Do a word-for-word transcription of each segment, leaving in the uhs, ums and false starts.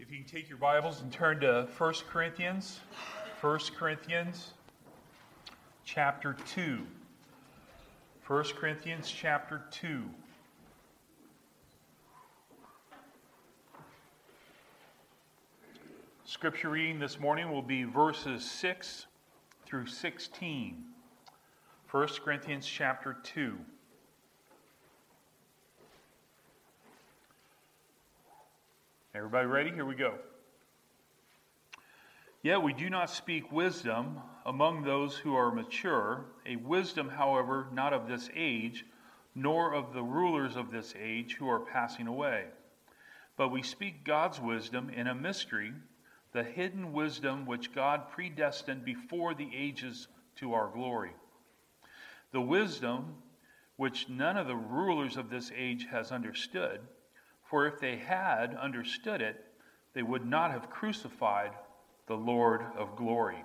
If you can take your Bibles and turn to First Corinthians, First Corinthians chapter two. First Corinthians chapter two. Scripture reading this morning will be verses six through sixteen. First Corinthians chapter two. Everybody ready? Here we go. Yet we do not speak wisdom among those who are mature, a wisdom, however, not of this age, nor of the rulers of this age who are passing away. But we speak God's wisdom in a mystery, the hidden wisdom which God predestined before the ages to our glory. The wisdom which none of the rulers of this age has understood, for if they had understood it, they would not have crucified the Lord of glory.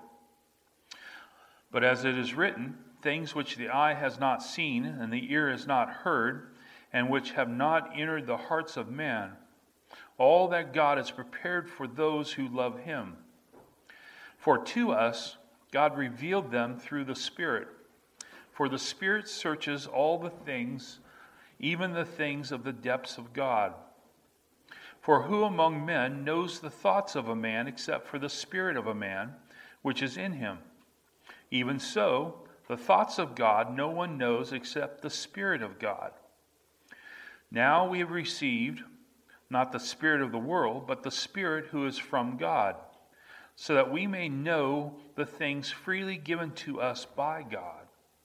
But as it is written, things which the eye has not seen and the ear has not heard, and which have not entered the hearts of man, all that God has prepared for those who love him. For to us God revealed them through the Spirit. For the Spirit searches all the things, even the things of the depths of God. For who among men knows the thoughts of a man except for the spirit of a man, which is in him? Even so, the thoughts of God no one knows except the Spirit of God. Now we have received not the spirit of the world, but the Spirit who is from God, so that we may know the things freely given to us by God.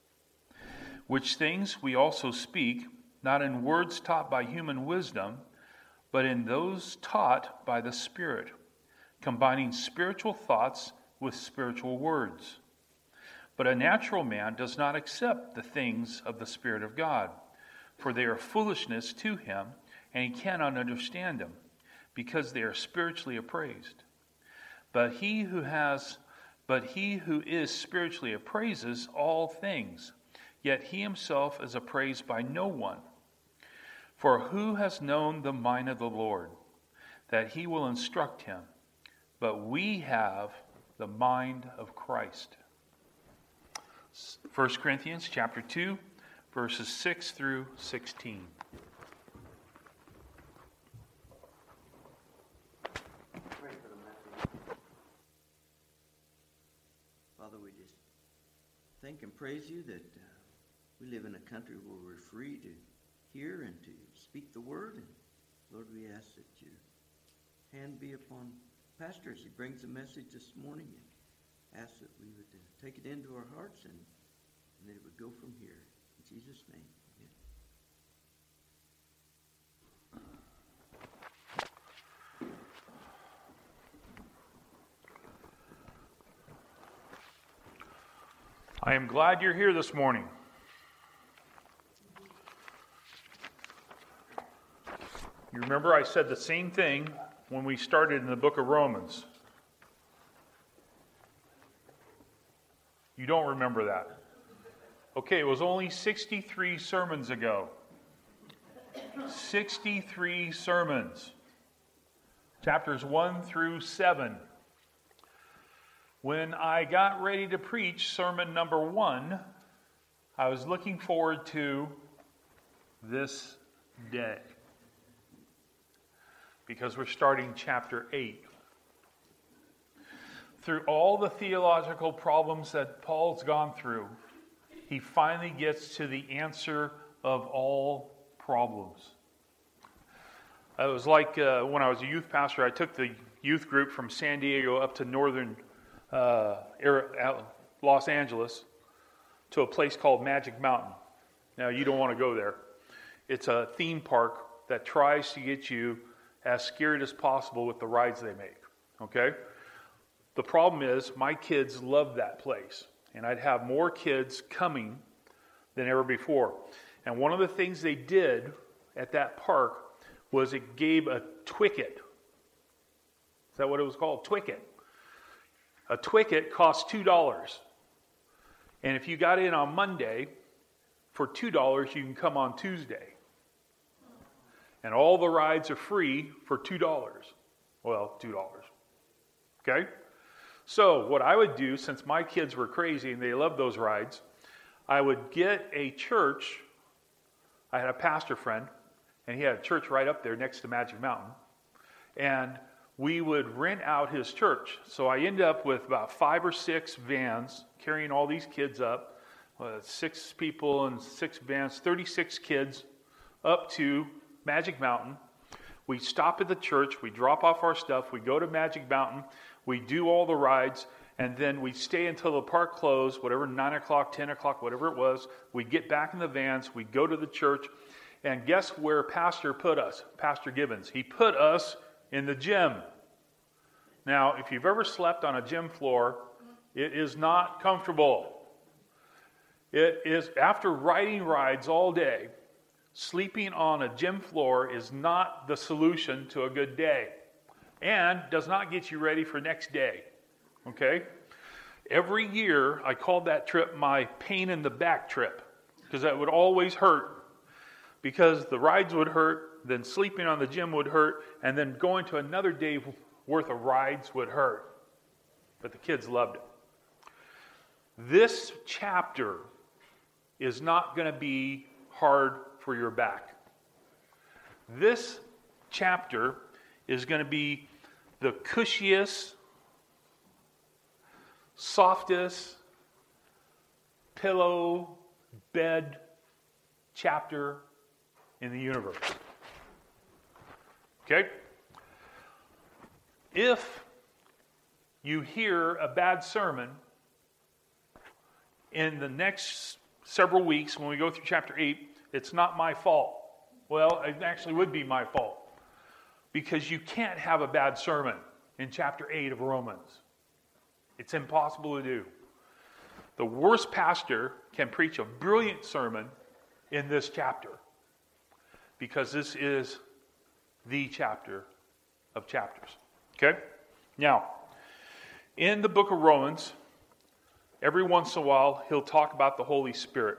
Which things we also speak, not in words taught by human wisdom, but in those taught by the Spirit, combining spiritual thoughts with spiritual words. But a natural man does not accept the things of the Spirit of God, for they are foolishness to him, and he cannot understand them, because they are spiritually appraised. But he who has, but he who is spiritually appraises all things, yet he himself is appraised by no one. For who has known the mind of the Lord, that he will instruct him? But we have the mind of Christ. First Corinthians chapter two, verses six through sixteen. Pray for the message. Father, we just thank and praise you that uh, we live in a country where we're free to hear and to speak the word. And Lord, we ask that your hand be upon Pastor as he brings the message this morning, and ask that we would uh, take it into our hearts and, and that it would go from here. In Jesus' name, amen. I am glad you're here this morning. You remember I said the same thing when we started in the book of Romans. You don't remember that. Okay, it was only sixty-three sermons ago. sixty-three sermons. Chapters one through seven. When I got ready to preach sermon number one, I was looking forward to this day, because we're starting chapter eight. Through all the theological problems that Paul's gone through, he finally gets to the answer of all problems. It was like uh, when I was a youth pastor, I took the youth group from San Diego up to northern uh, Los Angeles to a place called Magic Mountain. Now, you don't want to go there. It's a theme park that tries to get you as scared as possible with the rides they make, okay? The problem is, my kids love that place, and I'd have more kids coming than ever before. And one of the things they did at that park was it gave a Twicket. Is that what it was called? Twicket. A Twicket cost two dollars. And if you got in on Monday, for two dollars, you can come on Tuesday. And all the rides are free for two dollars. Well, two dollars. Okay? So what I would do, since my kids were crazy and they loved those rides, I would get a church. I had a pastor friend, and he had a church right up there next to Magic Mountain. And we would rent out his church. So I ended up with about five or six vans carrying all these kids up, uh, six people and six vans, thirty-six kids up to Magic Mountain. We stop at the church, we drop off our stuff, we go to Magic Mountain, we do all the rides, and then we stay until the park closed, whatever, nine o'clock, ten o'clock, whatever it was. We get back in the vans, we go to the church, and guess where Pastor put us? Pastor Gibbons. He put us in the gym. Now, if you've ever slept on a gym floor, it is not comfortable. It is, after riding rides all day, sleeping on a gym floor is not the solution to a good day, and does not get you ready for next day. Okay? Every year, I called that trip my pain in the back trip, because that would always hurt. Because the rides would hurt, then sleeping on the gym would hurt, and then going to another day worth of rides would hurt. But the kids loved it. This chapter is not going to be hard for your back. This chapter is going to be the cushiest, softest pillow bed chapter in the universe. Okay? If you hear a bad sermon in the next several weeks when we go through chapter eight, it's not my fault. Well, it actually would be my fault, because you can't have a bad sermon in chapter eight of Romans. It's impossible to do. The worst pastor can preach a brilliant sermon in this chapter, because this is the chapter of chapters. Okay? Now, in the book of Romans, every once in a while, he'll talk about the Holy Spirit.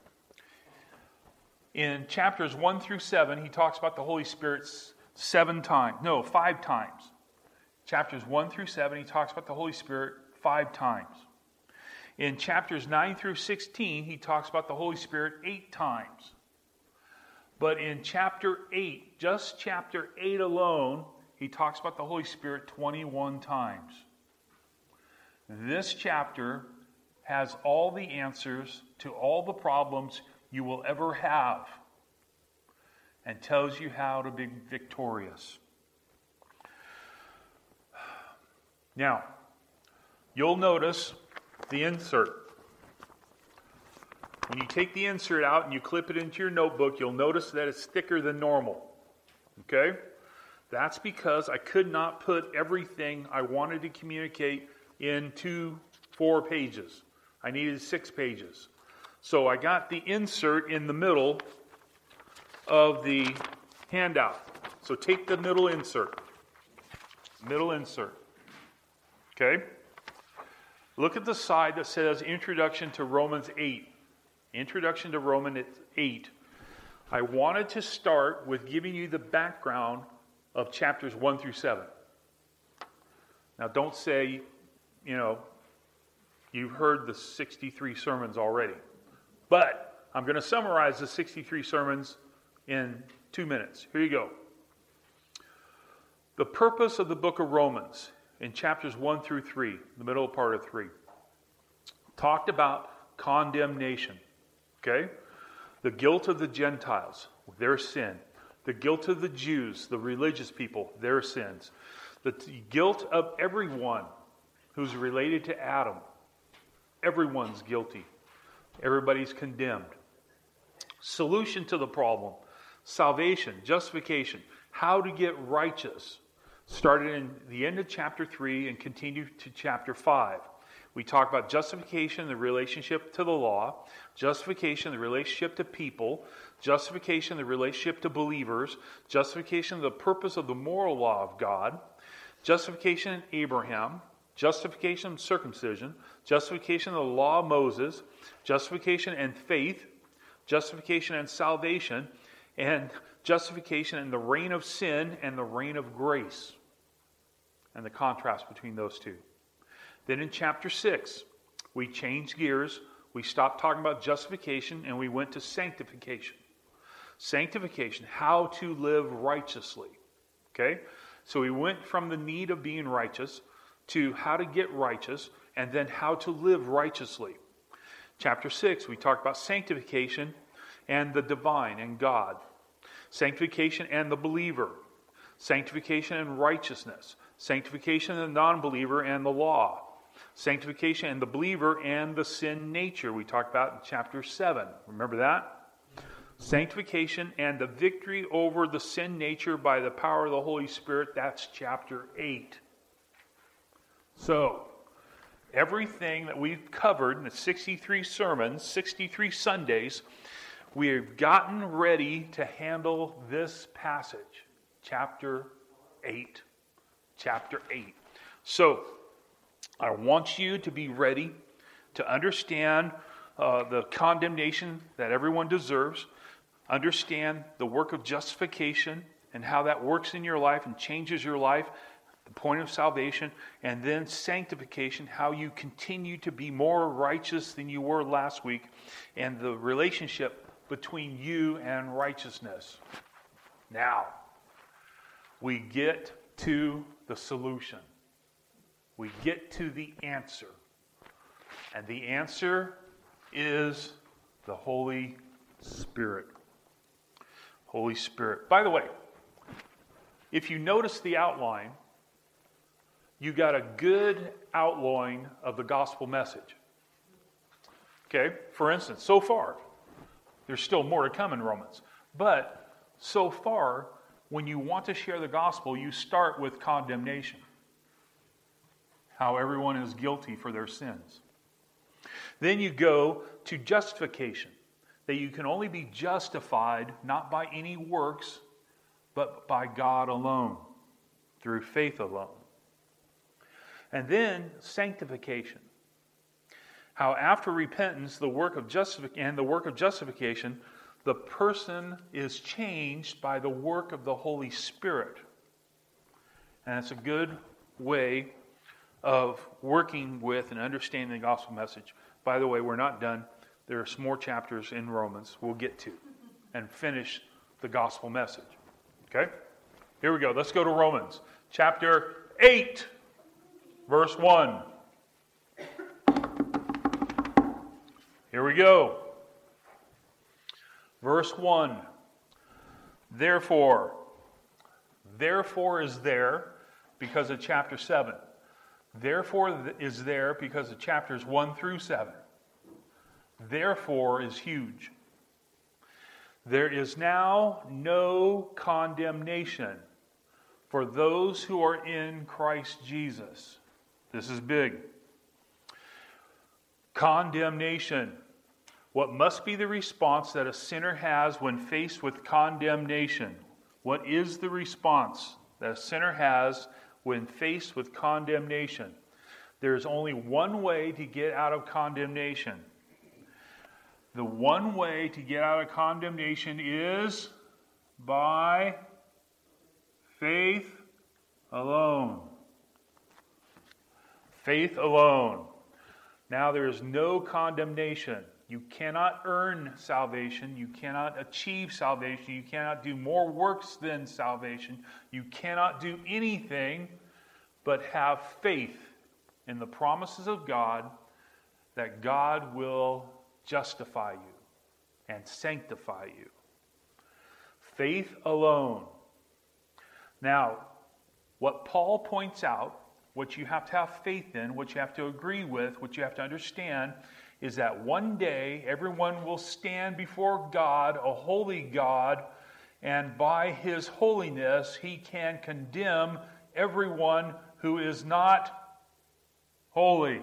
In chapters one through seven, he talks about the Holy Spirit seven times. No, five times. Chapters one through seven, he talks about the Holy Spirit five times. In chapters nine through sixteen, he talks about the Holy Spirit eight times. But in chapter eight, just chapter eight alone, he talks about the Holy Spirit twenty-one times. This chapter has all the answers to all the problems you will ever have, and tells you how to be victorious. Now, you'll notice the insert. When you take the insert out and you clip it into your notebook, you'll notice that it's thicker than normal. Okay? That's because I could not put everything I wanted to communicate into four pages. I needed six pages. So I got the insert in the middle of the handout. So take the middle insert. Middle insert. Okay? Look at the side that says Introduction to Romans eight. Introduction to Romans eight. I wanted to start with giving you the background of chapters one through seven. Now don't say, you know, you've heard the sixty-three sermons already. But I'm going to summarize the sixty-three sermons in two minutes. Here you go. The purpose of the book of Romans in chapters one through three, the middle part of three, talked about condemnation. Okay? The guilt of the Gentiles, their sin. The guilt of the Jews, the religious people, their sins. The t- guilt of everyone who's related to Adam. Everyone's guilty. Everybody's condemned. Solution to the problem. Salvation, justification. How to get righteous. Started in the end of chapter three and continued to chapter five. We talk about justification, the relationship to the law. Justification, the relationship to people. Justification, the relationship to believers. Justification, the purpose of the moral law of God. Justification in Abraham. Justification and circumcision, justification of the law of Moses, justification and faith, justification and salvation, and justification in the reign of sin and the reign of grace. and the contrast between those two. Then in chapter six, we changed gears. We stopped talking about justification and we went to sanctification. Sanctification, how to live righteously. Okay? So we went from the need of being righteous to how to get righteous and then how to live righteously. Chapter six, we talked about sanctification and the divine and God. Sanctification and the believer. Sanctification and righteousness. Sanctification and the non-believer and the law. Sanctification and the believer and the sin nature. We talked about in chapter seven. Remember that? Sanctification and the victory over the sin nature by the power of the Holy Spirit. That's chapter eight. So, everything that we've covered in the sixty-three sermons, sixty-three Sundays, we have gotten ready to handle this passage. Chapter eight. Chapter eight. So, I want you to be ready to understand uh, the condemnation that everyone deserves. Understand the work of justification and how that works in your life and changes your life, the point of salvation, and then sanctification, how you continue to be more righteous than you were last week, and the relationship between you and righteousness. Now, we get to the solution. We get to the answer. And the answer is the Holy Spirit. Holy Spirit. By the way, if you notice the outline, you got a good outline of the gospel message. Okay? For instance, so far, there's still more to come in Romans. But so far, when you want to share the gospel, you start with condemnation. How everyone is guilty for their sins. Then you go to justification. That you can only be justified not by any works, but by God alone, through faith alone. And then sanctification. How after repentance, the work of justific- and the work of justification, the person is changed by the work of the Holy Spirit. And it's a good way of working with and understanding the gospel message. By the way, we're not done. There are some more chapters in Romans we'll get to and finish the gospel message. Okay? Here we go. Let's go to Romans. Chapter eight, verse one. Here we go. Verse one. Therefore, therefore is there because of chapter seven. Therefore is there because of chapters one through seven. Therefore is huge. There is now no condemnation for those who are in Christ Jesus. This is big. Condemnation. What must be the response that a sinner has when faced with condemnation? What is the response that a sinner has when faced with condemnation? There is only one way to get out of condemnation. The one way to get out of condemnation is by faith alone. Faith alone. Now there is no condemnation. You cannot earn salvation. You cannot achieve salvation. You cannot do more works than salvation. You cannot do anything but have faith in the promises of God that God will justify you and sanctify you. Faith alone. Now, what Paul points out, what you have to have faith in, what you have to agree with, what you have to understand, is that one day everyone will stand before God, a holy God, and by His holiness He can condemn everyone who is not holy.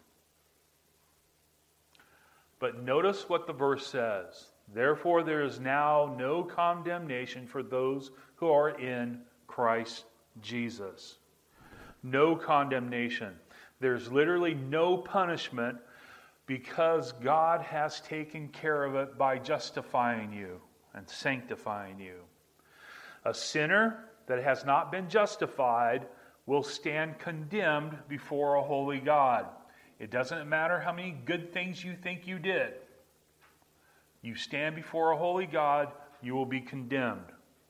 But notice what the verse says. Therefore, there is now no condemnation for those who are in Christ Jesus. No condemnation. There's literally no punishment because God has taken care of it by justifying you and sanctifying you. A sinner that has not been justified will stand condemned before a holy God. It doesn't matter how many good things you think you did. You stand before a holy God, you will be condemned.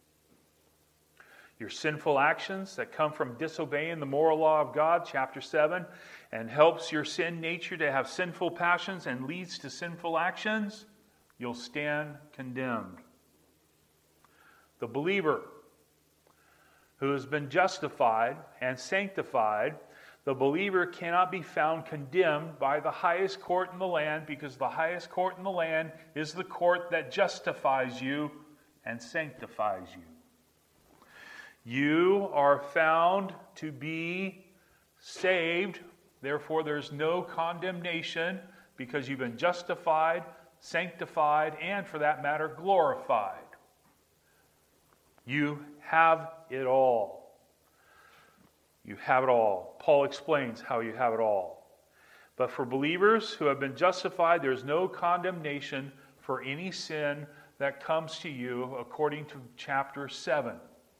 Your sinful actions that come from disobeying the moral law of God, chapter seven, and helps your sin nature to have sinful passions and leads to sinful actions, you'll stand condemned. The believer who has been justified and sanctified, the believer cannot be found condemned by the highest court in the land, because the highest court in the land is the court that justifies you and sanctifies you. You are found to be saved, therefore there's no condemnation, because you've been justified, sanctified, and for that matter, glorified. You have it all. You have it all. Paul explains how you have it all. But for believers who have been justified, there's no condemnation for any sin that comes to you, according to chapter seven.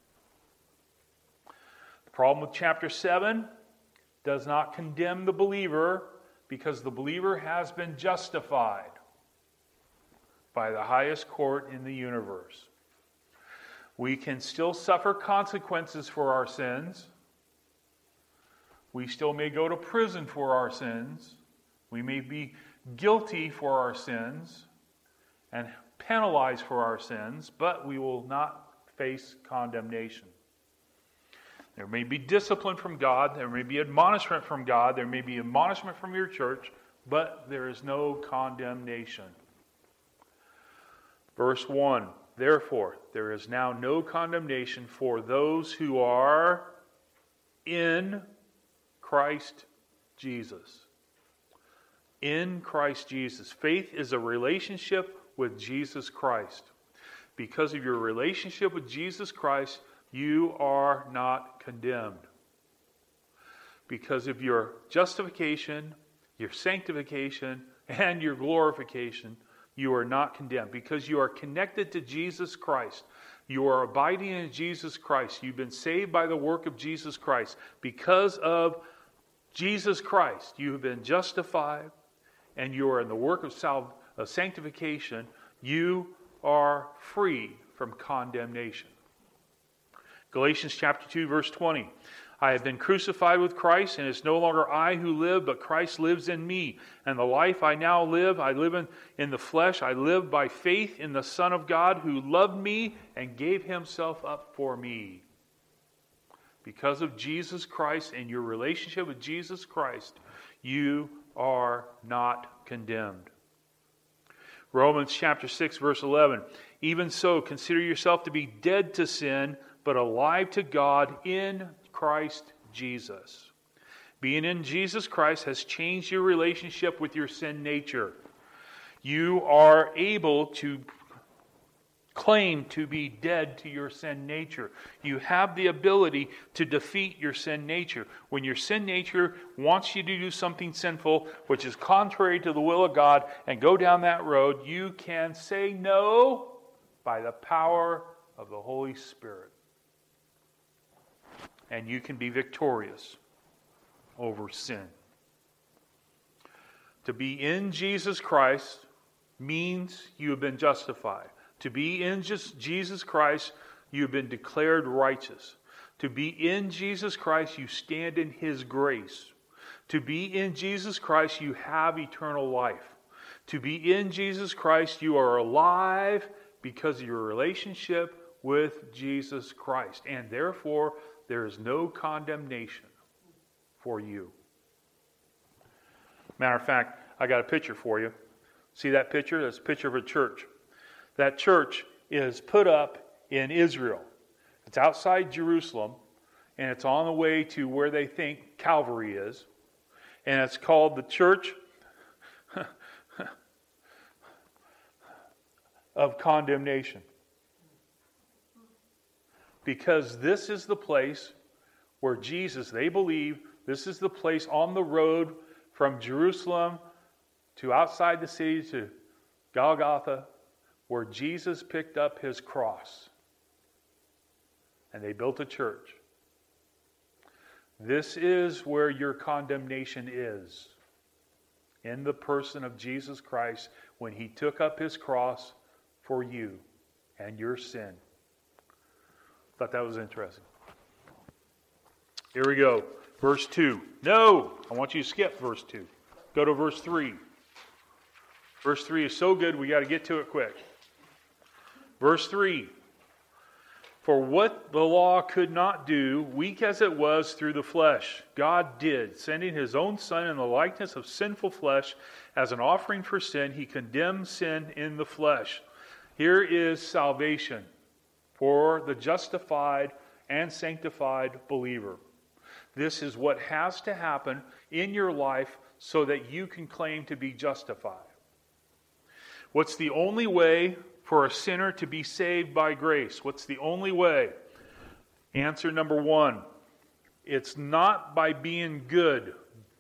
The problem with chapter seven does not condemn the believer, because the believer has been justified by the highest court in the universe. We can still suffer consequences for our sins. We still may go to prison for our sins. We may be guilty for our sins and penalized for our sins, but we will not face condemnation. There may be discipline from God. There may be admonishment from God. There may be admonishment from your church, but there is no condemnation. Verse one. Therefore, there is now no condemnation for those who are in Christ Jesus. In Christ Jesus. Faith is a relationship with Jesus Christ. Because of your relationship with Jesus Christ, you are not condemned. Because of your justification, your sanctification, and your glorification, you are not condemned. Because you are connected to Jesus Christ. You are abiding in Jesus Christ. You've been saved by the work of Jesus Christ. Because of Jesus Christ, you have been justified, and you are in the work of, sal- of sanctification. You are free from condemnation. Galatians chapter two, verse twenty. I have been crucified with Christ, and it's no longer I who live, but Christ lives in me. And the life I now live, I live in, in the flesh. I live by faith in the Son of God, who loved me and gave himself up for me. Because of Jesus Christ and your relationship with Jesus Christ, you are not condemned. Romans chapter six, verse eleven. Even so, consider yourself to be dead to sin, but alive to God in Christ Jesus. Being in Jesus Christ has changed your relationship with your sin nature. You are able to claim to be dead to your sin nature. You have the ability to defeat your sin nature. When your sin nature wants you to do something sinful, which is contrary to the will of God, and go down that road, you can say no by the power of the Holy Spirit. And you can be victorious over sin. To be in Jesus Christ means you have been justified. To be in just Jesus Christ, you have been declared righteous. To be in Jesus Christ, you stand in His grace. To be in Jesus Christ, you have eternal life. To be in Jesus Christ, you are alive because of your relationship with Jesus Christ. And therefore, there is no condemnation for you. Matter of fact, I got a picture for you. See that picture? That's a picture of a church. That church is put up in Israel. It's outside Jerusalem, and it's on the way to where they think Calvary is. And it's called the Church of Condemnation. Because this is the place where Jesus, they believe, this is the place on the road from Jerusalem to outside the city to Golgotha, where Jesus picked up his cross. And they built a church. This is where your condemnation is. In the person of Jesus Christ, when he took up his cross for you and your sin. Thought that was interesting. Here we go. Verse two. No! I want you to skip verse two. Go to verse three. Verse three is so good, we got to get to it quick. Verse three. For what the law could not do, weak as it was through the flesh, God did, sending his own Son in the likeness of sinful flesh as an offering for sin. He condemned sin in the flesh. Here is salvation for the justified and sanctified believer. This is what has to happen in your life so that you can claim to be justified. What's the only way for a sinner to be saved by grace? What's the only way? Answer number one. It's not by being good.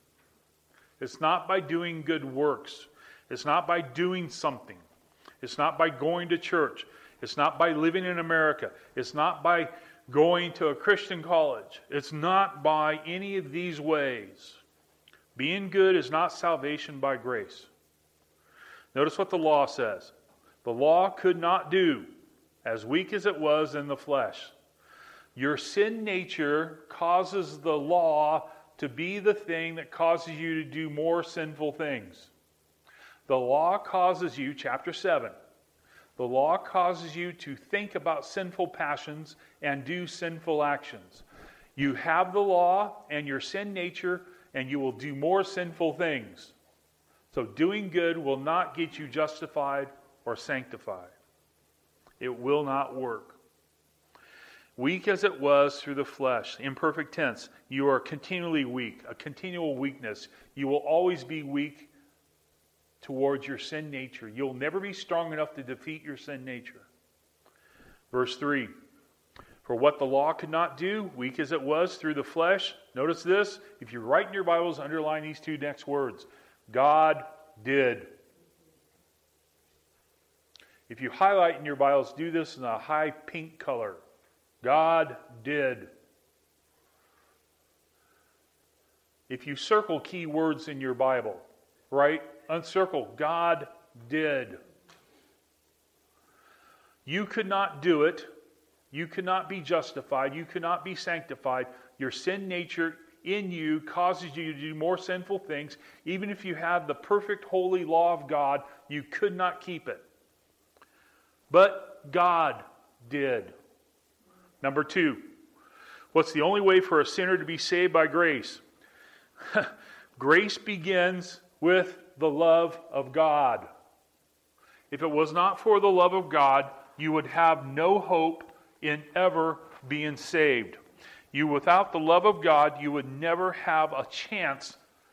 It's not by doing good works. It's not by doing something. It's not by going to church. It's not by living in America. It's not by going to a Christian college. It's not by any of these ways. Being good is not salvation by grace. Notice what the law says. The law could not do, as weak as it was in the flesh. Your sin nature causes the law to be the thing that causes you to do more sinful things. The law causes you, chapter seven, the law causes you to think about sinful passions and do sinful actions. You have the law and your sin nature, and you will do more sinful things. So doing good will not get you justified or sanctified. It will not work. Weak as it was through the flesh, imperfect tense, you are continually weak, a continual weakness. You will always be weak towards your sin nature. You'll never be strong enough to defeat your sin nature. Verse three, for what the law could not do, weak as it was through the flesh, notice this, if you write in your Bibles, underline these two next words, God did. If you highlight in your Bibles, do this in a high pink color. God did. If you circle key words in your Bible, right? Uncircle, God did. You could not do it. You could not be justified. You could not be sanctified. Your sin nature in you causes you to do more sinful things. Even if you had the perfect holy law of God, you could not keep it. But God did. Number two, what's the only way for a sinner to be saved by grace? Grace begins with the love of God. If it was not for the love of God, you would have no hope in ever being saved. You, without the love of God, you would never have a chance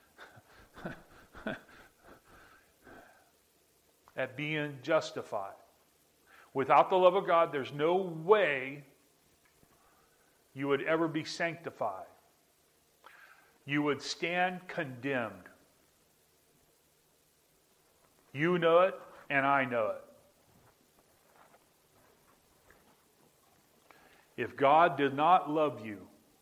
at being justified. Without the love of God, there's no way you would ever be sanctified. You would stand condemned. You know it, and I know it. If God did not love you,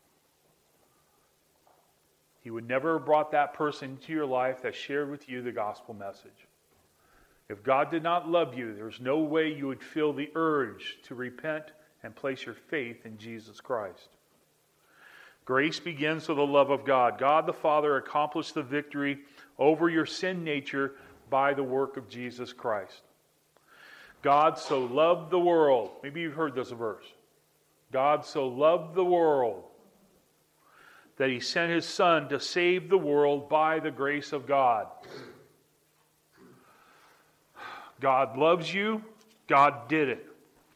He would never have brought that person into your life that shared with you the gospel message. If God did not love you, there's no way you would feel the urge to repent and place your faith in Jesus Christ. Grace begins with the love of God. God the Father accomplished the victory over your sin nature by the work of Jesus Christ. God so loved the world. Maybe you've heard this verse. God so loved the world that He sent His Son to save the world by the grace of God. God loves you. God did it.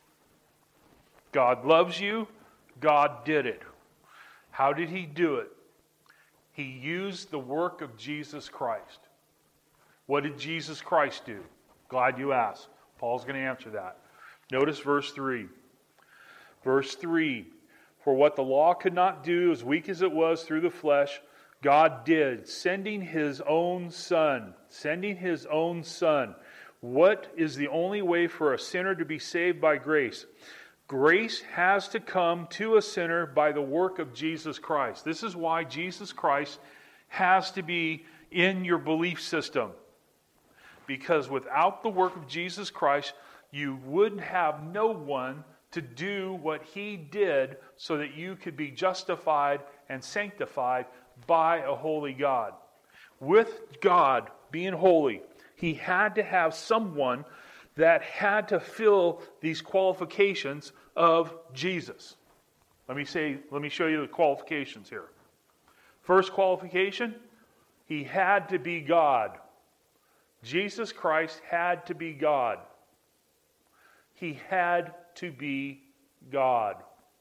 God loves you. God did it. How did He do it? He used the work of Jesus Christ. What did Jesus Christ do? Glad you asked. Paul's going to answer that. Notice verse three. Verse three. For what the law could not do, as weak as it was through the flesh, God did, sending His own Son. Sending His own Son. What is the only way for a sinner to be saved by grace? Grace has to come to a sinner by the work of Jesus Christ. This is why Jesus Christ has to be in your belief system. Because without the work of Jesus Christ, you would have no one to do what He did so that you could be justified and sanctified by a holy God. With God being holy, He had to have someone that had to fill these qualifications of Jesus. Let me say, let me show you the qualifications here. First qualification, He had to be God. Jesus Christ had to be God. He had to be God.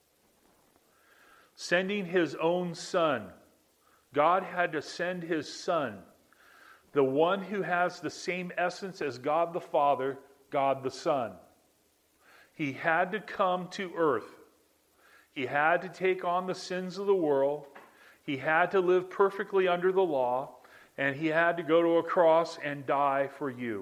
Sending His own Son. God had to send His Son, the one who has the same essence as God the Father, God the Son. He had to come to earth. He had to take on the sins of the world. He had to live perfectly under the law. And He had to go to a cross and die for you.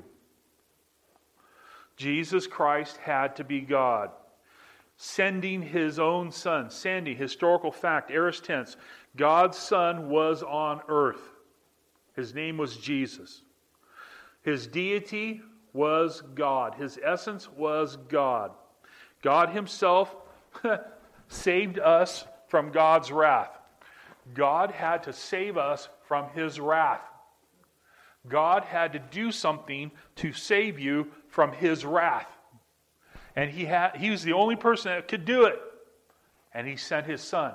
Jesus Christ had to be God. Sending His own Son. Sending, historical fact, aorist tense. God's Son was on earth. His name was Jesus. His deity was God. His essence was God. God Himself saved us from God's wrath. God had to save us from His wrath. God had to do something to save you from His wrath. And He had, He was the only person that could do it. And He sent His Son.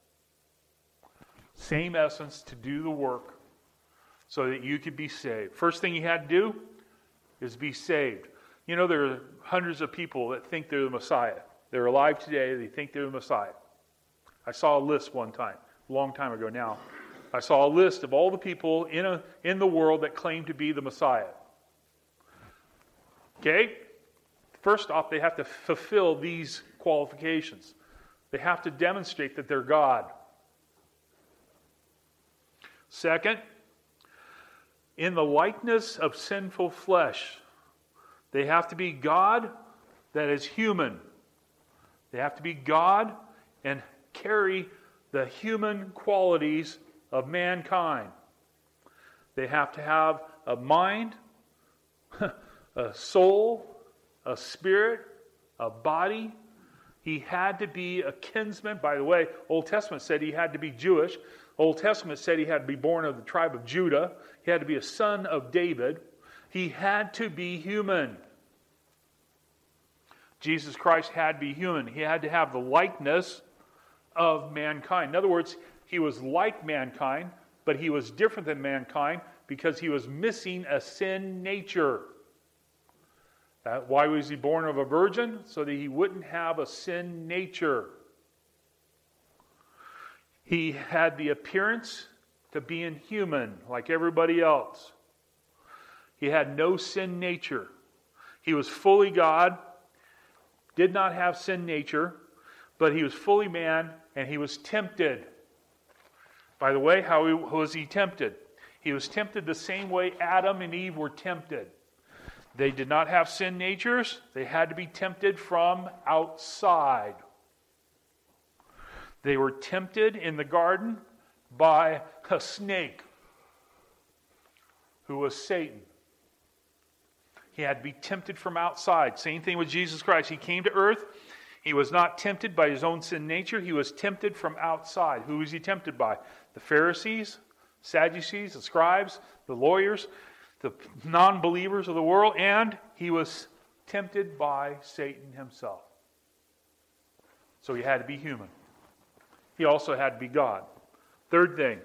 Same essence to do the work so that you could be saved. First thing He had to do is be saved. You know, there are hundreds of people that think they're the Messiah. They're alive today, they think they're the Messiah. I saw a list one time, a long time ago now. I saw a list of all the people in, a, in the world that claim to be the Messiah. Okay? First off, they have to fulfill these qualifications. They have to demonstrate that they're God. Second, in the likeness of sinful flesh, they have to be God that is human. They have to be God and carry the human qualities of mankind. They have to have a mind, a soul, a spirit, a body. He had to be a kinsman. By the way, Old Testament said he had to be Jewish. Old Testament said he had to be born of the tribe of Judah. He had to be a son of David. He had to be human. Jesus Christ had to be human. He had to have the likeness of mankind. In other words, He was like mankind, but He was different than mankind because He was missing a sin nature. Uh, why was He born of a virgin? So that He wouldn't have a sin nature. He had the appearance to being human like everybody else. He had no sin nature. He was fully God, did not have sin nature, but He was fully man, and He was tempted. By the way, how was He tempted? He was tempted the same way Adam and Eve were tempted. They did not have sin natures. They had to be tempted from outside. They were tempted in the garden by a snake who was Satan. He had to be tempted from outside. Same thing with Jesus Christ. He came to earth. He was not tempted by His own sin nature. He was tempted from outside. Who was He tempted by? The Pharisees, Sadducees, the scribes, the lawyers, the non-believers of the world, and He was tempted by Satan himself. So He had to be human. He also had to be God. Third thing,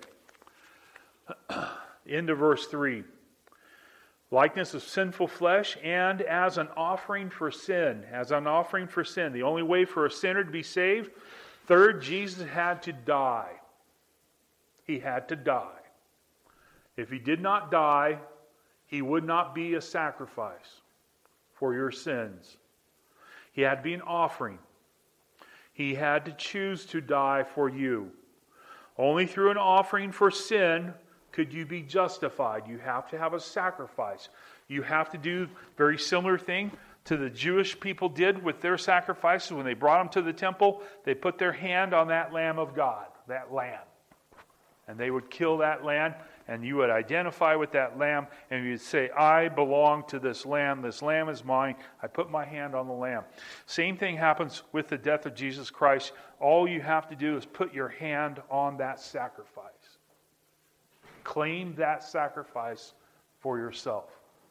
end of verse three. Likeness of sinful flesh, and as an offering for sin. As an offering for sin. The only way for a sinner to be saved. Third, Jesus had to die. He had to die. If He did not die, He would not be a sacrifice for your sins. He had to be an offering. He had to choose to die for you. Only through an offering for sin could you be justified. You have to have a sacrifice. You have to do a very similar thing to the Jewish people did with their sacrifices when they brought them to the temple, they put their hand on that Lamb of God, that lamb. And they would kill that lamb, and you would identify with that lamb, and you'd say, I belong to this lamb. This lamb is mine. I put my hand on the lamb. Same thing happens with the death of Jesus Christ. All you have to do is put your hand on that sacrifice. Claim that sacrifice for yourself.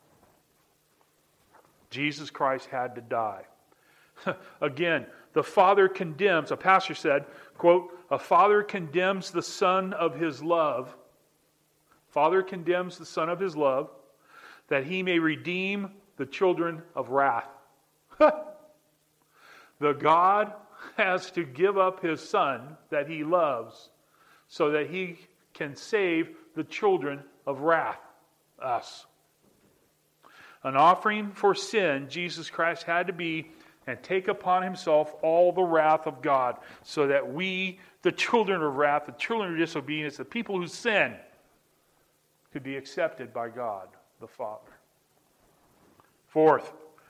Jesus Christ had to die. Again, the Father condemns, a pastor said, quote, a father condemns the son of his love. Father condemns the son of his love that he may redeem the children of wrath. The God has to give up his son that he loves so that he can save the children of wrath, us. An offering for sin, Jesus Christ had to be and take upon himself all the wrath of God so that we, the children of wrath, the children of disobedience, the people who sin, could be accepted by God the Father. Fourth,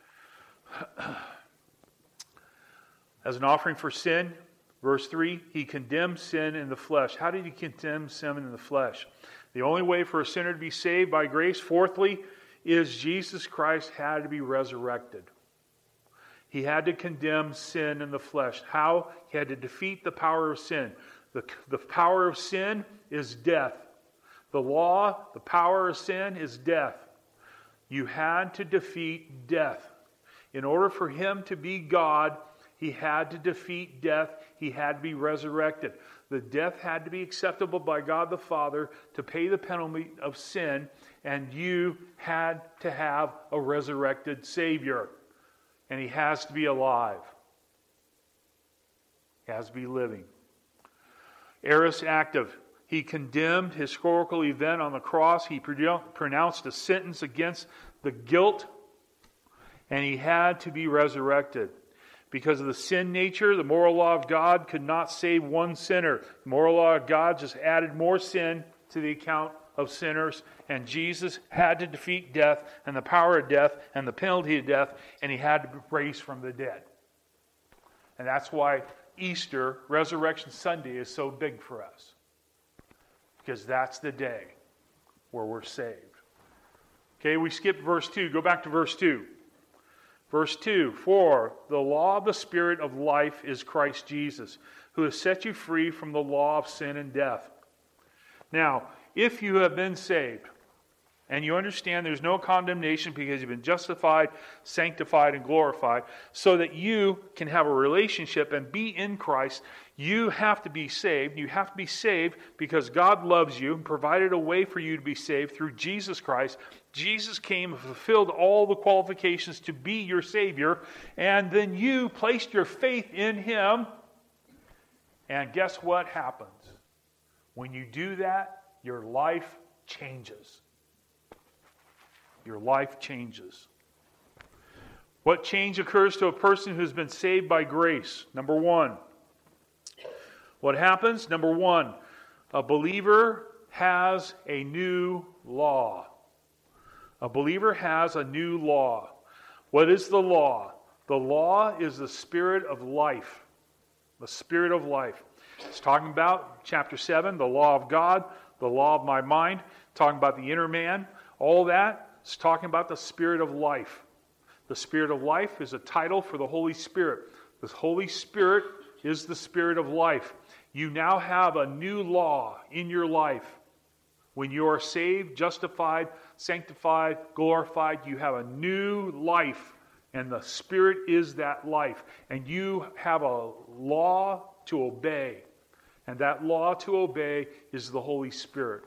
as an offering for sin, verse three, he condemned sin in the flesh. How did he condemn sin in the flesh? The only way for a sinner to be saved by grace, fourthly, is Jesus Christ had to be resurrected. He had to condemn sin in the flesh. How? He had to defeat the power of sin. The, the power of sin is death. The law, the power of sin is death. You had to defeat death. In order for him to be God, he had to defeat death. He had to be resurrected. The death had to be acceptable by God the Father to pay the penalty of sin, and you had to have a resurrected Savior. And he has to be alive. He has to be living. Aorist active. He condemned historical event on the cross. He pronounced a sentence against the guilt, and he had to be resurrected. Because of the sin nature, the moral law of God could not save one sinner. The moral law of God just added more sin to the account of sinners, and Jesus had to defeat death and the power of death and the penalty of death, and he had to be raised from the dead. And that's why Easter, Resurrection Sunday, is so big for us. Because that's the day where we're saved. Okay, we skipped verse two. Go back to verse two. Verse two, for the law of the Spirit of life is Christ Jesus, who has set you free from the law of sin and death. Now, if you have been saved, and you understand there's no condemnation because you've been justified, sanctified, and glorified, so that you can have a relationship and be in Christ, you have to be saved. You have to be saved because God loves you and provided a way for you to be saved through Jesus Christ. Jesus came and fulfilled all the qualifications to be your Savior, and then you placed your faith in Him, and guess what happens? When you do that, your life changes. Your life changes. What change occurs to a person who's been saved by grace? Number one. What happens? Number one, a believer has a new law. A believer has a new law. What is the law? The law is the Spirit of life. The Spirit of life. It's talking about, chapter seven, the law of God, the law of my mind, talking about the inner man, all that. It's talking about the Spirit of life. The Spirit of life is a title for the Holy Spirit. The Holy Spirit is the Spirit of life. You now have a new law in your life. When you are saved, justified, sanctified, glorified, you have a new life, and the Spirit is that life. And you have a law to obey, and that law to obey is the Holy Spirit.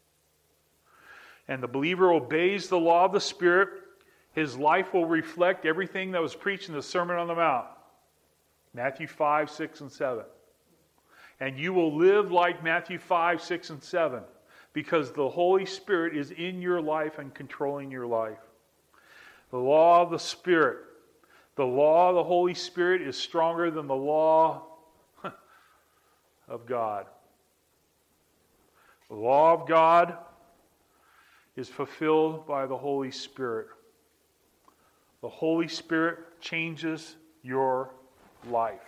And the believer obeys the law of the Spirit, his life will reflect everything that was preached in the Sermon on the Mount. Matthew five, six, and seven. And you will live like Matthew five, six, and seven. Because the Holy Spirit is in your life and controlling your life. The law of the Spirit. The law of the Holy Spirit is stronger than the law of God. The law of God is fulfilled by the Holy Spirit. The Holy Spirit changes your life.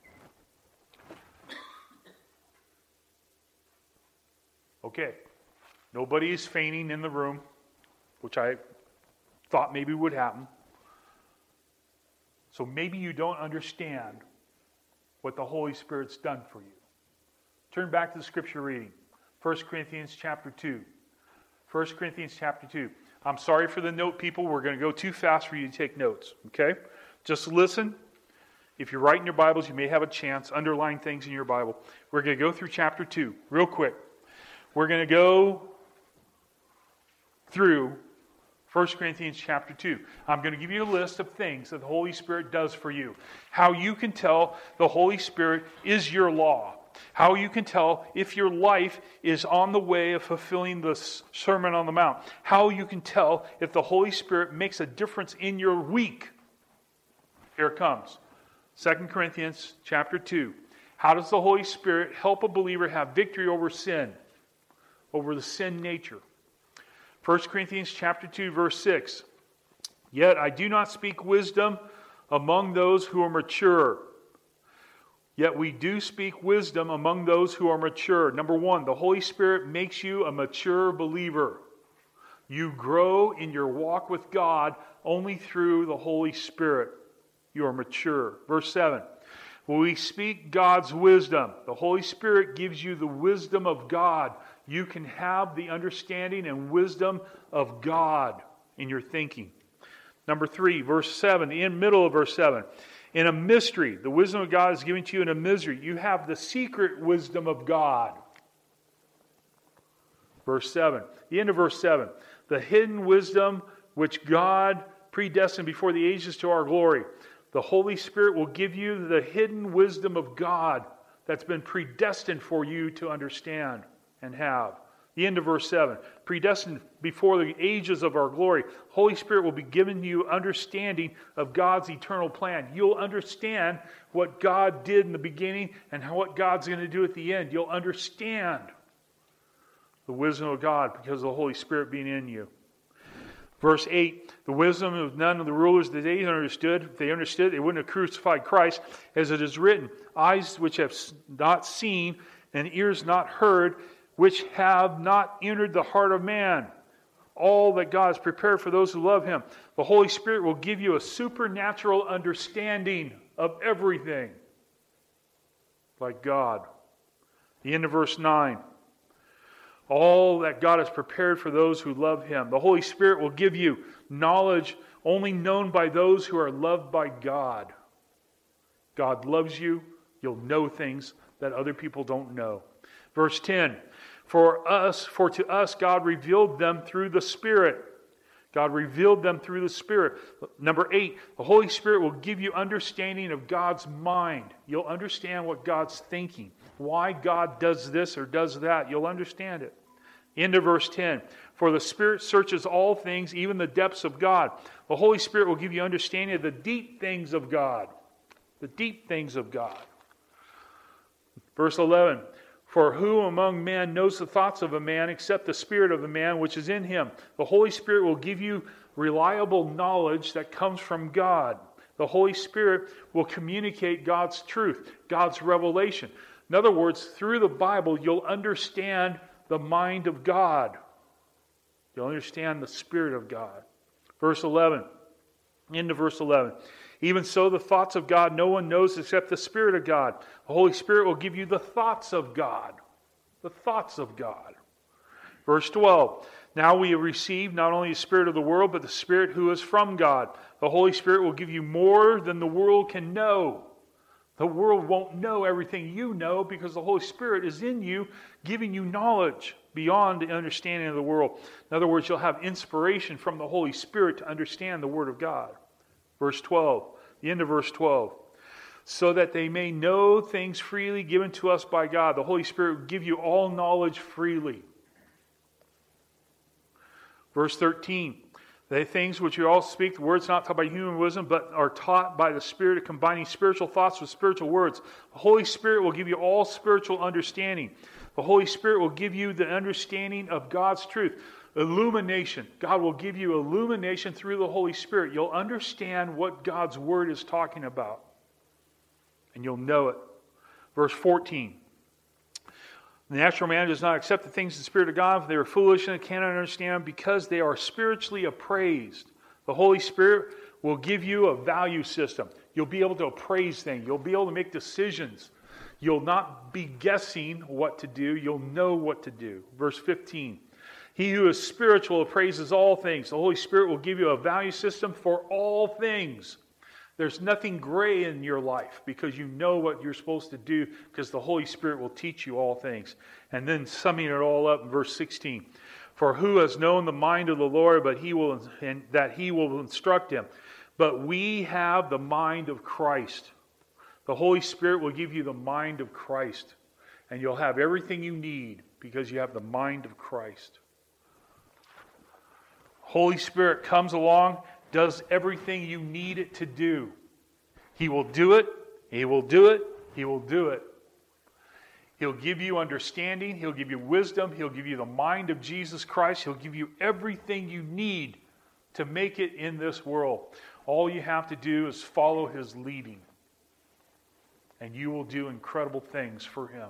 Okay, nobody is fainting in the room, which I thought maybe would happen. So maybe you don't understand what the Holy Spirit's done for you. Turn back to the scripture reading. First Corinthians chapter two. First Corinthians chapter two. I'm sorry for the note, people. We're going to go too fast for you to take notes. Okay? Just listen. If you're writing your Bibles, you may have a chance. Underline things in your Bible. We're going to go through chapter two real quick. We're going to go through First Corinthians chapter two. I'm going to give you a list of things that the Holy Spirit does for you. How you can tell the Holy Spirit is your law. How you can tell if your life is on the way of fulfilling the Sermon on the Mount. How you can tell if the Holy Spirit makes a difference in your week. Here it comes. Second Corinthians chapter two. How does the Holy Spirit help a believer have victory over sin? Over the sin nature. First Corinthians chapter two, verse six. Yet I do not speak wisdom among those who are mature. Yet we do speak wisdom among those who are mature. Number one, the Holy Spirit makes you a mature believer. You grow in your walk with God only through the Holy Spirit. You are mature. Verse seven. When we speak God's wisdom, the Holy Spirit gives you the wisdom of God. You can have the understanding and wisdom of God in your thinking. Number three, verse seven, in the middle of verse seven. In a mystery, the wisdom of God is given to you in a mystery. You have the secret wisdom of God. Verse seven, the end of verse seven. The hidden wisdom which God predestined before the ages to our glory. The Holy Spirit will give you the hidden wisdom of God that's been predestined for you to understand and have. The end of verse seven. Predestined before the ages of our glory. Holy Spirit will be giving you understanding of God's eternal plan. You'll understand what God did in the beginning and what God's going to do at the end. You'll understand the wisdom of God because of the Holy Spirit being in you. Verse eight, the wisdom of none of the rulers that they understood. If they understood, they wouldn't have crucified Christ. As it is written, eyes which have not seen and ears not heard, which have not entered the heart of man. All that God has prepared for those who love Him. The Holy Spirit will give you a supernatural understanding of everything. Like God. The end of verse nine. All that God has prepared for those who love Him. The Holy Spirit will give you knowledge only known by those who are loved by God. God loves you. You'll know things that other people don't know. Verse ten. For us, for to us God revealed them through the Spirit. God revealed them through the Spirit. Number eight, the Holy Spirit will give you understanding of God's mind. You'll understand what God's thinking. Why God does this or does that. You'll understand it. End of verse ten. For the Spirit searches all things, even the depths of God. The Holy Spirit will give you understanding of the deep things of God. The deep things of God. Verse eleven. For who among men knows the thoughts of a man except the spirit of the man which is in him? The Holy Spirit will give you reliable knowledge that comes from God. The Holy Spirit will communicate God's truth, God's revelation. In other words, through the Bible, you'll understand the mind of God. You'll understand the Spirit of God. Verse eleven. Into verse eleven. Even so, the thoughts of God no one knows except the Spirit of God. The Holy Spirit will give you the thoughts of God. The thoughts of God. Verse twelve. Now we have received not only the Spirit of the world, but the Spirit who is from God. The Holy Spirit will give you more than the world can know. The world won't know everything you know because the Holy Spirit is in you, giving you knowledge beyond the understanding of the world. In other words, you'll have inspiration from the Holy Spirit to understand the Word of God. Verse twelve, the end of verse twelve. So that they may know things freely given to us by God. The Holy Spirit will give you all knowledge freely. Verse thirteen. The things which you all speak, the words not taught by human wisdom, but are taught by the Spirit of combining spiritual thoughts with spiritual words. The Holy Spirit will give you all spiritual understanding. The Holy Spirit will give you the understanding of God's truth. Illumination. God will give you illumination through the Holy Spirit. You'll understand what God's Word is talking about. And you'll know it. Verse fourteen. The natural man does not accept the things of the Spirit of God, for they are foolish and cannot understand them because they are spiritually appraised. The Holy Spirit will give you a value system. You'll be able to appraise things. You'll be able to make decisions. You'll not be guessing what to do. You'll know what to do. Verse fifteen. He who is spiritual appraises all things. The Holy Spirit will give you a value system for all things. There's nothing gray in your life because you know what you're supposed to do because the Holy Spirit will teach you all things. And then summing it all up in verse sixteen. For who has known the mind of the Lord, but he will, and that he will instruct him. But we have the mind of Christ. The Holy Spirit will give you the mind of Christ. And you'll have everything you need because you have the mind of Christ. Holy Spirit comes along, does everything you need it to do. He will do it. He will do it. He will do it. He'll give you understanding. He'll give you wisdom. He'll give you the mind of Jesus Christ. He'll give you everything you need to make it in this world. All you have to do is follow His leading. And you will do incredible things for Him.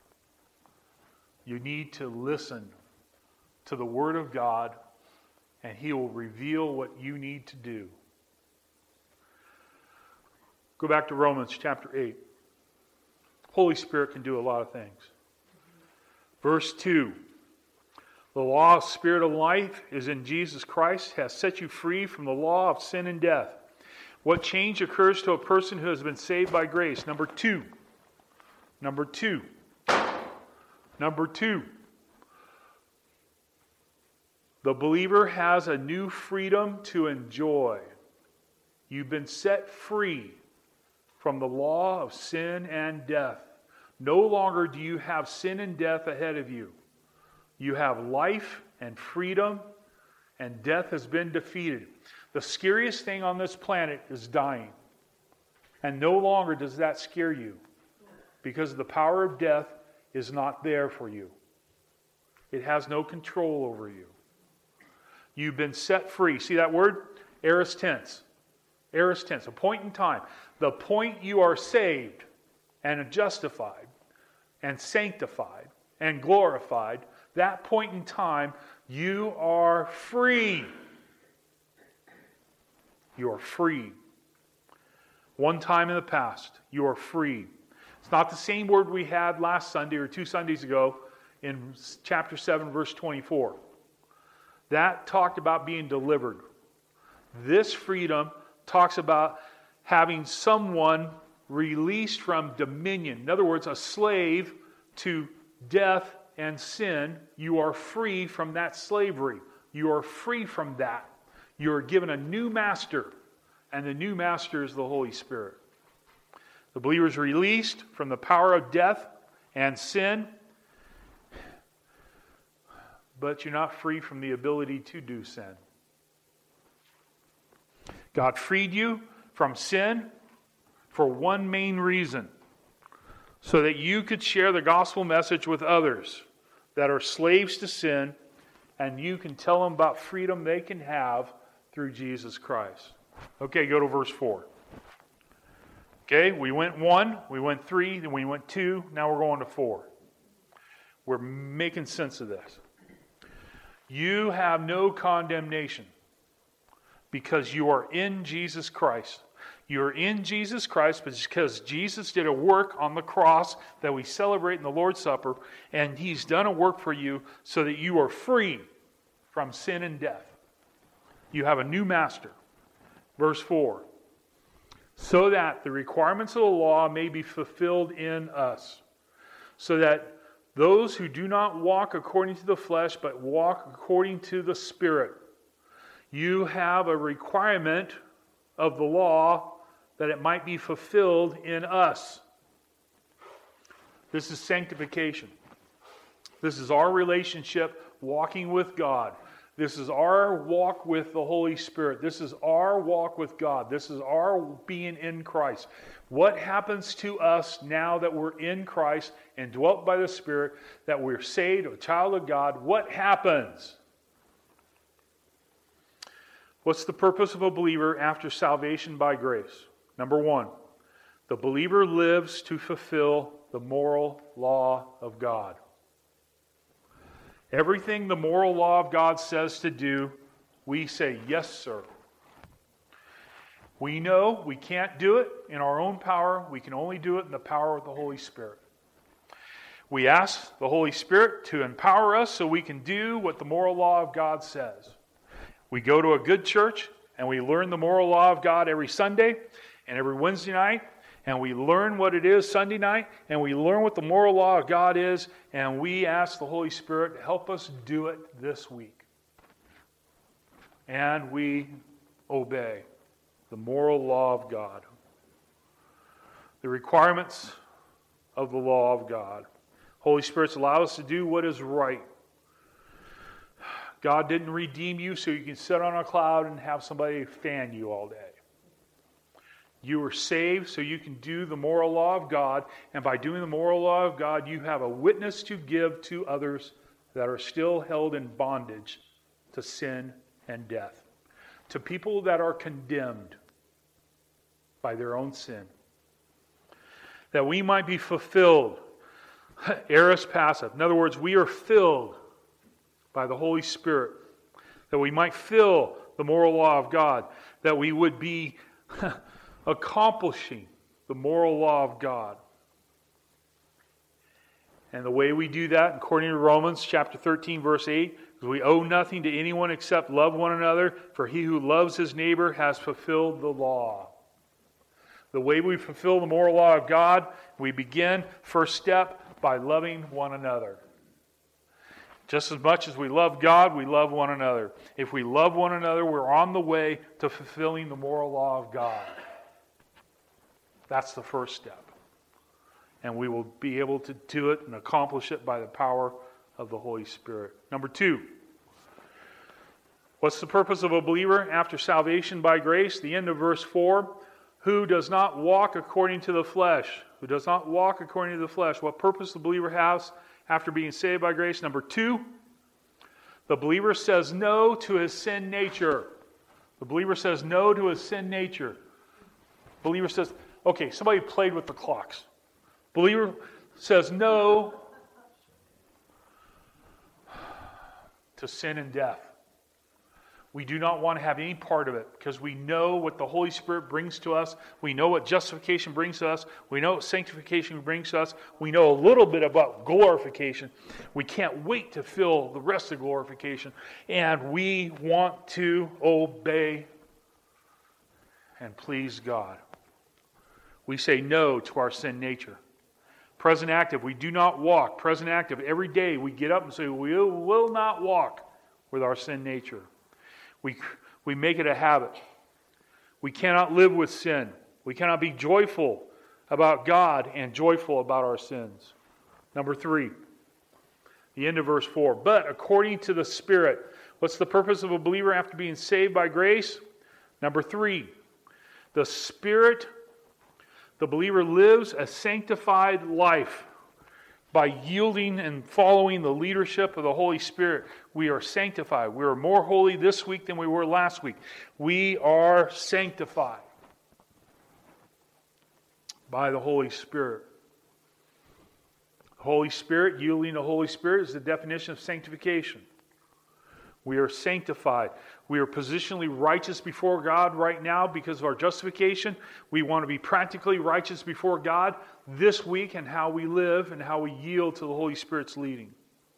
You need to listen to the Word of God, and He will reveal what you need to do. Go back to Romans chapter eight. Holy Spirit can do a lot of things. Verse two. The law of Spirit of life is in Jesus Christ, has set you free from the law of sin and death. What change occurs to a person who has been saved by grace? Number two. Number two. Number two. The believer has a new freedom to enjoy. You've been set free from the law of sin and death. No longer do you have sin and death ahead of you. You have life and freedom, and death has been defeated. The scariest thing on this planet is dying. And no longer does that scare you, because the power of death is not there for you. It has no control over you. You've been set free. See that word? Aorist tense. Aorist tense. A point in time. The point you are saved and justified and sanctified and glorified, that point in time, you are free. You are free. One time in the past, you are free. It's not the same word we had last Sunday or two Sundays ago in chapter seven, verse twenty-four. That talked about being delivered. This freedom talks about having someone released from dominion. In other words, a slave to death and sin. You are free from that slavery. You are free from that. You are given a new master, and the new master is the Holy Spirit. The believer is released from the power of death and sin, but you're not free from the ability to do sin. God freed you from sin for one main reason, so that you could share the gospel message with others that are slaves to sin, and you can tell them about freedom they can have through Jesus Christ. Okay, go to verse four. Okay, we went one, we went three, then we went two, now we're going to four. We're making sense of this. You have no condemnation because you are in Jesus Christ. You're in Jesus Christ because Jesus did a work on the cross that we celebrate in the Lord's Supper, and He's done a work for you so that you are free from sin and death. You have a new master. Verse four. So that the requirements of the law may be fulfilled in us, so that those who do not walk according to the flesh, but walk according to the Spirit. You have a requirement of the law that it might be fulfilled in us. This is sanctification. This is our relationship walking with God. This is our walk with the Holy Spirit. This is our walk with God. This is our being in Christ. What happens to us now that we're in Christ and dwelt by the Spirit, that we're saved, a child of God? What happens? What's the purpose of a believer after salvation by grace? Number one, the believer lives to fulfill the moral law of God. Everything the moral law of God says to do, we say, yes, sir. We know we can't do it in our own power. We can only do it in the power of the Holy Spirit. We ask the Holy Spirit to empower us so we can do what the moral law of God says. We go to a good church and we learn the moral law of God every Sunday and every Wednesday night. And we learn what it is Sunday night, and we learn what the moral law of God is, and we ask the Holy Spirit to help us do it this week. And we obey the moral law of God, the requirements of the law of God. Holy Spirit's allowed us to do what is right. God didn't redeem you so you can sit on a cloud and have somebody fan you all day. You were saved so you can do the moral law of God, and by doing the moral law of God, you have a witness to give to others that are still held in bondage to sin and death, to people that are condemned by their own sin, that we might be fulfilled. Aorist passive. In other words, we are filled by the Holy Spirit, that we might fill the moral law of God, that we would be accomplishing the moral law of God. And the way we do that, according to Romans chapter thirteen, verse eight, is we owe nothing to anyone except love one another, for he who loves his neighbor has fulfilled the law. The way we fulfill the moral law of God, we begin, first step, by loving one another. Just as much as we love God, we love one another. If we love one another, we're on the way to fulfilling the moral law of God. That's the first step. And we will be able to do it and accomplish it by the power of the Holy Spirit. Number two, what's the purpose of a believer after salvation by grace? The end of verse four, who does not walk according to the flesh. Who does not walk according to the flesh. What purpose the believer has after being saved by grace? Number two, the believer says no to his sin nature. The believer says no to his sin nature. The believer says, okay, somebody played with the clocks. Believer says no to sin and death. We do not want to have any part of it because we know what the Holy Spirit brings to us. We know what justification brings to us. We know what sanctification brings to us. We know a little bit about glorification. We can't wait to feel the rest of glorification. And we want to obey and please God. We say no to our sin nature. Present active, we do not walk. Present active, every day we get up and say, we will not walk with our sin nature. We, we make it a habit. We cannot live with sin. We cannot be joyful about God and joyful about our sins. Number three, the end of verse four. But according to the Spirit, what's the purpose of a believer after being saved by grace? Number three, the Spirit, the believer lives a sanctified life by yielding and following the leadership of the Holy Spirit. We are sanctified. We are more holy this week than we were last week. We are sanctified by the Holy Spirit. Holy Spirit, yielding to the Holy Spirit is the definition of sanctification. We are sanctified. We are positionally righteous before God right now because of our justification. We want to be practically righteous before God this week in how we live and how we yield to the Holy Spirit's leading.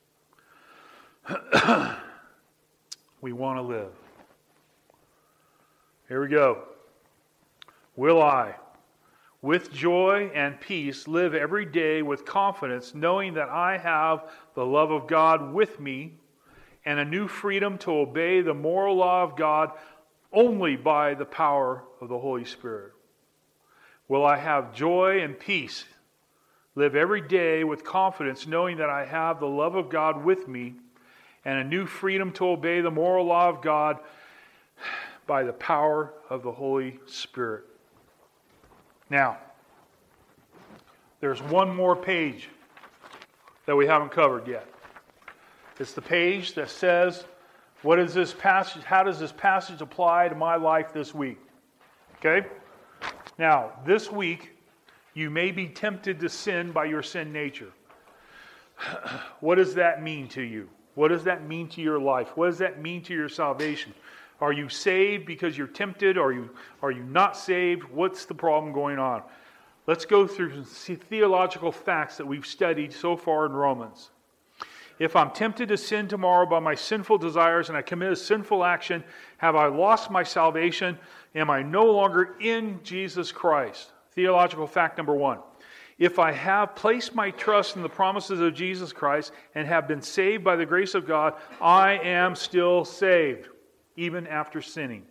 We want to live. Here we go. Will I, with joy and peace, live every day with confidence, knowing that I have the love of God with me and a new freedom to obey the moral law of God only by the power of the Holy Spirit? Will I have joy and peace, live every day with confidence, knowing that I have the love of God with me and a new freedom to obey the moral law of God by the power of the Holy Spirit. Now, there's one more page that we haven't covered yet. It's the page that says, what is this passage? How does this passage apply to my life this week? Okay? Now, this week, you may be tempted to sin by your sin nature. What does that mean to you? What does that mean to your life? What does that mean to your salvation? Are you saved because you're tempted? Are you, are you not saved? What's the problem going on? Let's go through some theological facts that we've studied so far in Romans. If I'm tempted to sin tomorrow by my sinful desires and I commit a sinful action, have I lost my salvation? Am I no longer in Jesus Christ? Theological fact number one. If I have placed my trust in the promises of Jesus Christ and have been saved by the grace of God, I am still saved, even after sinning.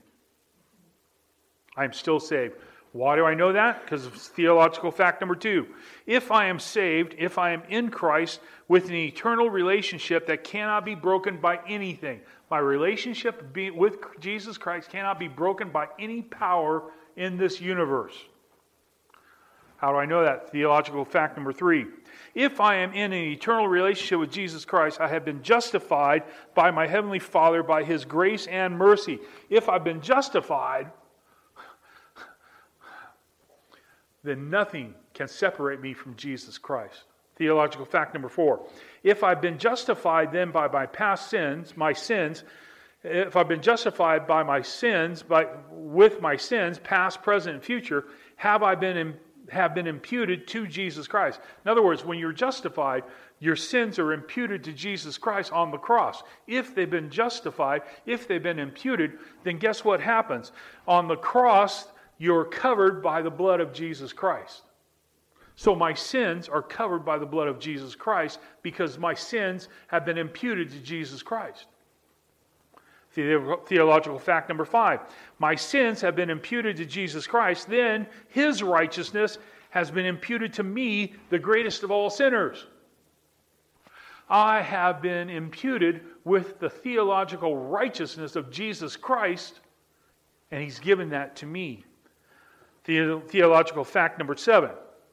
I am still saved. Why do I know that? Because of theological fact number two. If I am saved, if I am in Christ, with an eternal relationship that cannot be broken by anything. My relationship with Jesus Christ cannot be broken by any power in this universe. How do I know that? Theological fact number three. If I am in an eternal relationship with Jesus Christ, I have been justified by my Heavenly Father by His grace and mercy. If I've been justified, then nothing can separate me from Jesus Christ. Theological fact number four. If I've been justified then by my past sins, my sins, if I've been justified by my sins, by, with my sins, past, present, and future, have I been in, have been imputed to Jesus Christ. In other words, when you're justified, your sins are imputed to Jesus Christ on the cross. If they've been justified, if they've been imputed, then guess what happens? On the cross, you're covered by the blood of Jesus Christ. So my sins are covered by the blood of Jesus Christ because my sins have been imputed to Jesus Christ. Theological fact number five. My sins have been imputed to Jesus Christ, then His righteousness has been imputed to me, the greatest of all sinners. I have been imputed with the theological righteousness of Jesus Christ, and He's given that to me. The- theological fact number seven.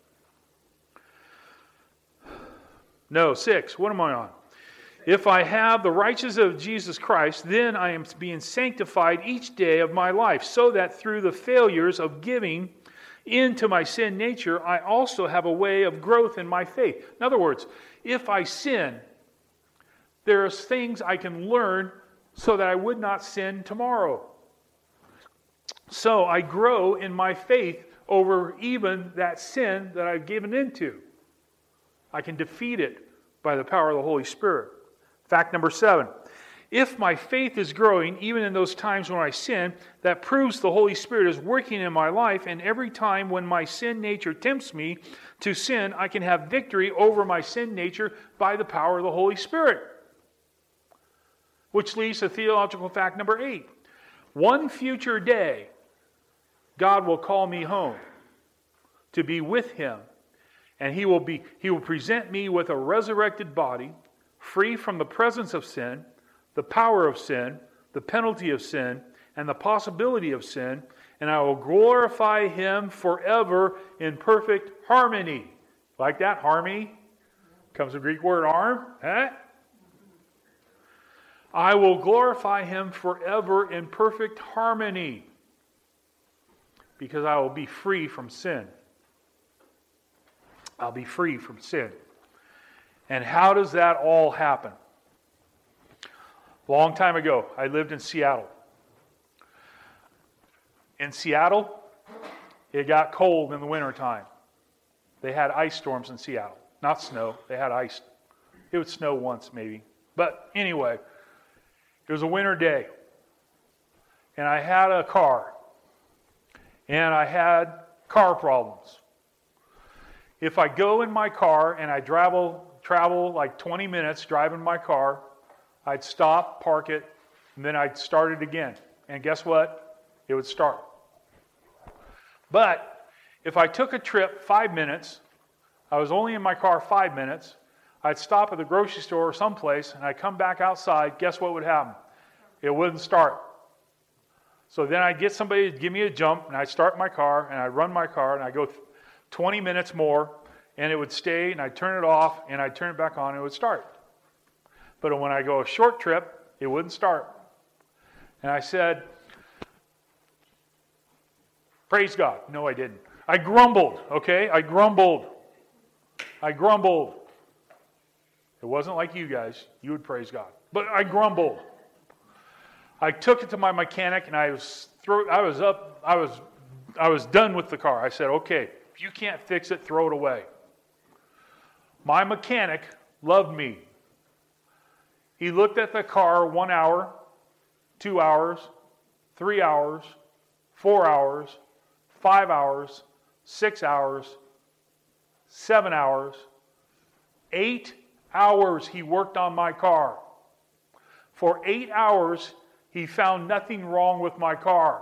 No, six. What am I on? If I have the righteousness of Jesus Christ, then I am being sanctified each day of my life, so that through the failures of giving into my sin nature, I also have a way of growth in my faith. In other words, if I sin, there are things I can learn so that I would not sin tomorrow. So I grow in my faith over even that sin that I've given into. I can defeat it by the power of the Holy Spirit. Fact number seven. If my faith is growing, even in those times when I sin, that proves the Holy Spirit is working in my life, and every time when my sin nature tempts me to sin, I can have victory over my sin nature by the power of the Holy Spirit. Which leads to theological fact number eight. One future day, God will call me home to be with Him, and He will be He will present me with a resurrected body, free from the presence of sin, the power of sin, the penalty of sin, and the possibility of sin, and I will glorify Him forever in perfect harmony. Like that, harmony? Comes the Greek word arm. Huh? I will glorify Him forever in perfect harmony, because I will be free from sin. I'll be free from sin. And how does that all happen? A long time ago, I lived in Seattle. In Seattle, it got cold in the wintertime. They had ice storms in Seattle. Not snow, they had ice. It would snow once maybe. But anyway, it was a winter day. And I had a car. And I had car problems. If I go in my car and I travel, travel like twenty minutes driving my car, I'd stop, park it, and then I'd start it again. And guess what? It would start. But if I took a trip five minutes, I was only in my car five minutes, I'd stop at the grocery store or someplace, and I'd come back outside. Guess what would happen? It wouldn't start. So then I'd get somebody to give me a jump, and I'd start my car, and I'd run my car, and I'd go twenty minutes more, and it would stay, and I'd turn it off, and I'd turn it back on, and it would start. But when I go a short trip, it wouldn't start. And I said, praise God. No, I didn't. I grumbled, okay? I grumbled. I grumbled. It wasn't like you guys. You would praise God. But I grumbled. I took it to my mechanic, and I was throw, I was up. I was I was done with the car. I said, okay, if you can't fix it, throw it away. My mechanic loved me. He looked at the car one hour, two hours, three hours, four hours, five hours, six hours, seven hours, eight hours he worked on my car. For eight hours, he found nothing wrong with my car.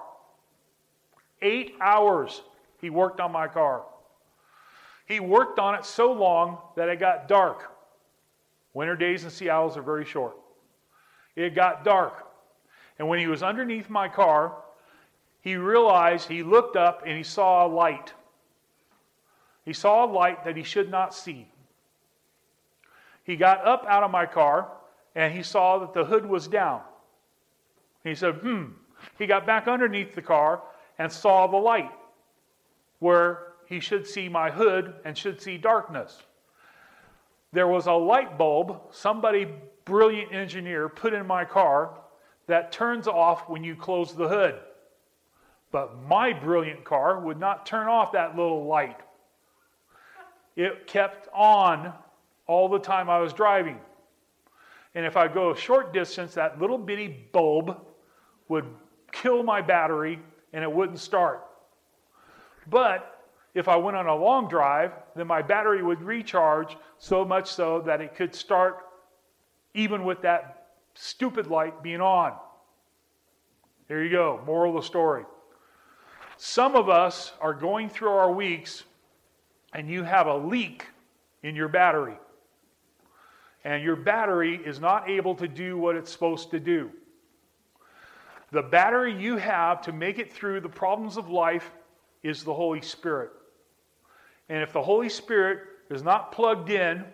Eight hours he worked on my car. He worked on it so long that it got dark. Winter days in Seattle are very short. It got dark. And when he was underneath my car, he realized, he looked up and he saw a light. He saw a light that he should not see. He got up out of my car and he saw that the hood was down. He said, hmm. He got back underneath the car and saw the light where he should see my hood and should see darkness. There was a light bulb somebody, brilliant engineer, put in my car that turns off when you close the hood. But my brilliant car would not turn off that little light. It kept on all the time I was driving. And if I go a short distance, that little bitty bulb would kill my battery and it wouldn't start. But if I went on a long drive, then my battery would recharge so much so that it could start even with that stupid light being on. There you go, moral of the story. Some of us are going through our weeks and you have a leak in your battery. And your battery is not able to do what it's supposed to do. The battery you have to make it through the problems of life is the Holy Spirit. And if the Holy Spirit is not plugged in,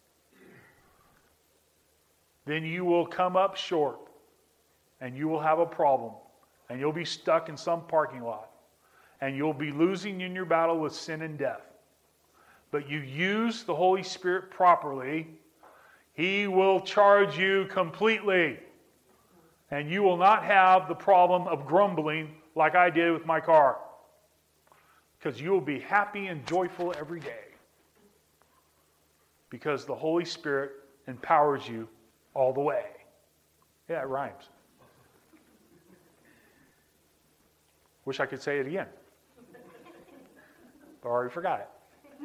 then you will come up short and you will have a problem and you'll be stuck in some parking lot and you'll be losing in your battle with sin and death. But you use the Holy Spirit properly, He will charge you completely. And you will not have the problem of grumbling like I did with my car. Because you will be happy and joyful every day. Because the Holy Spirit empowers you all the way. Yeah, it rhymes. Wish I could say it again. But I already forgot it.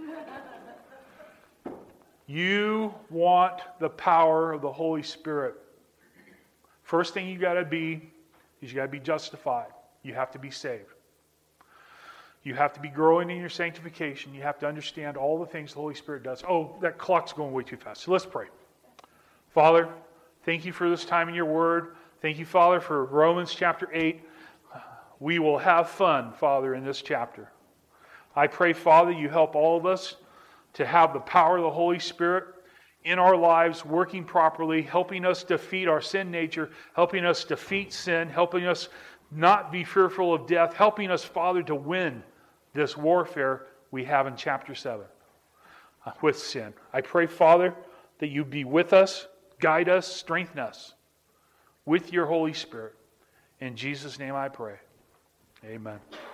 You want the power of the Holy Spirit. First thing you got to be is you got to be justified. You have to be saved. You have to be growing in your sanctification. You have to understand all the things the Holy Spirit does. Oh, that clock's going way too fast. So let's pray. Father, thank you for this time in your word. Thank you, Father, for Romans chapter eight. We will have fun, Father, in this chapter. I pray, Father, you help all of us to have the power of the Holy Spirit in our lives, working properly, helping us defeat our sin nature, helping us defeat sin, helping us not be fearful of death, helping us, Father, to win this warfare we have in chapter seven with sin. I pray, Father, that you be with us, guide us, strengthen us with your Holy Spirit. In Jesus' name I pray. Amen.